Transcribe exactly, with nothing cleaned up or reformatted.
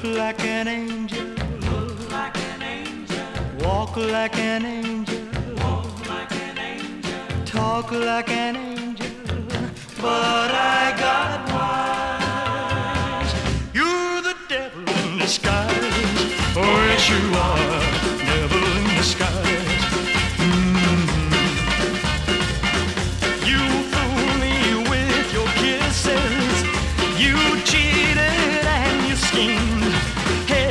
like an angel, look like an angel, walk like an angel, walk like an angel, talk like an angel, but I got wise. You're the devil in disguise. Oh, yes, you are, devil in disguise. Mm-hmm. You fool me with your kisses. You cheated and you schemed. Hey,